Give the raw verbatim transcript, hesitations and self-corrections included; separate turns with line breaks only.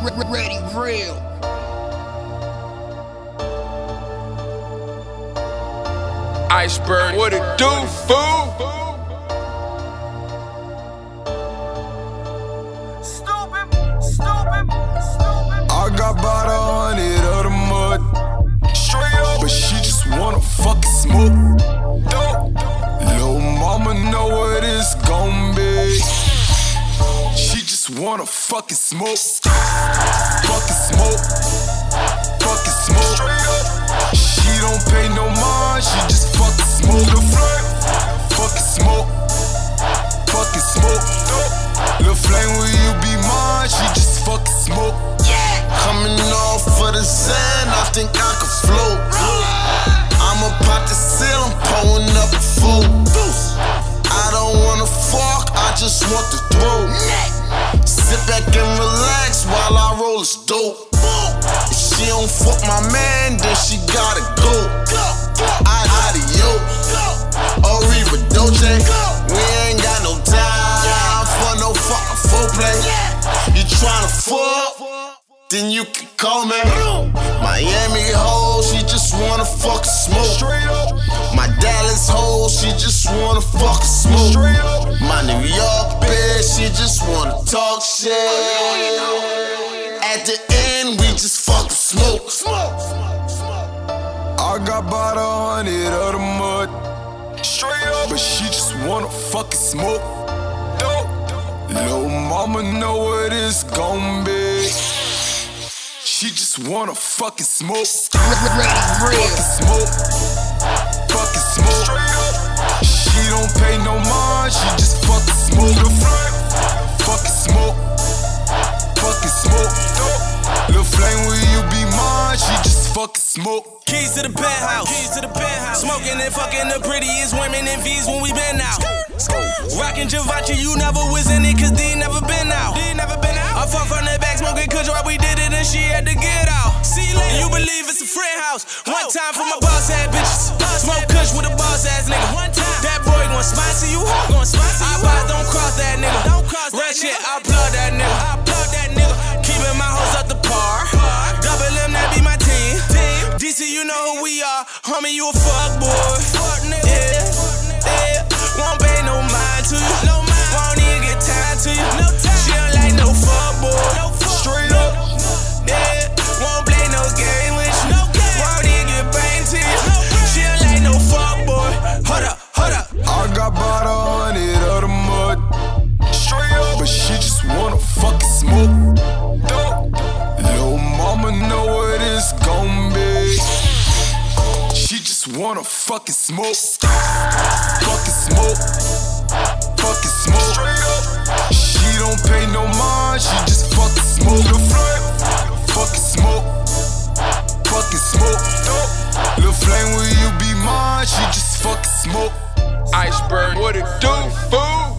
Ready real.
Iceberg, what it do, fool?
Stupid, stupid, stupid.
I got about a hundred of the mud, straight up, but she just wanna fucking smoke. Dope. Lil' mama know what it's gon' be. She just wanna fucking smoke. Fucking smoke. Fucking smoke. She don't pay no mind, she just fucking smoke. The flame. Fucking smoke. Fucking smoke. Lil' flame, will you be mine? She just fucking smoke.
Coming off for the sand, I think I can float. I'ma pop the seal, I'm pulling up a fool. I don't wanna fuck, I just want to throw. Sit back and relax while I roll this dope. If she don't fuck my man, then she gotta go. Adios, Arriva Dolce. We ain't got no time for no fucking foreplay. You tryna fuck? Then you can call me. Miami hoe, she just wanna fucking smoke. My Dallas hoe, she just wanna fucking smoke. My New York bitch, she just wanna talk shit. At the end, we just fucking smoke.
I got about a hundred of the mud, straight up, but she just wanna fucking smoke. Dope. Lil' mama know what it's gon' be. She just wanna fucking smoke. Fucking smoke. Fucking smoke. She don't pay no mind, she just fucking smoke. The flame. Fucking smoke. Fucking smoke. Lil' flame, will you be mine? She just fucking smoke.
Keys to the penthouse. Keys to the penthouse. Smoking and fucking the prettiest women in V's when we been out. Rockin' Givenchy, you never was in it, cause D never been out. D never been out. I fuck from the back, smoking kush while we did it, and she had to get out. And you believe it's a friend house. One time for my boss ass bitches. Smoke kush with a boss ass nigga. One time. That boy gon' sponsor you. Gon' sponsor you. I buy, don't cross that nigga. Don't cross that nigga. Shit, I plug that nigga. I plug that nigga. Keeping my hoes up the par. Double M, that be my team. D C, you know who we are. Homie, you a fuck boy. Fuck nigga. Yeah, yeah. Won't pay no mind to you. No mind. Won't even get time to you. No time. She don't like no fuck boy. No fuck. Straight up. Yeah. Won't play no game with you. No game. Won't even get pain to you. No she don't like no fuck boy. Hold up, hold up.
I got about a hundred of the mud, straight up, but she just wanna fucking smoke. Dope. Lil' mama know what it's gon' be. She just wanna fucking smoke. Fucking smoke. Fucking smoke. She don't pay no mind, she just fucking smoke. The flame. Fucking smoke. Fucking smoke. Lil' flame, will you be mine? She just fucking smoke.
Iceberg, what it do, fool?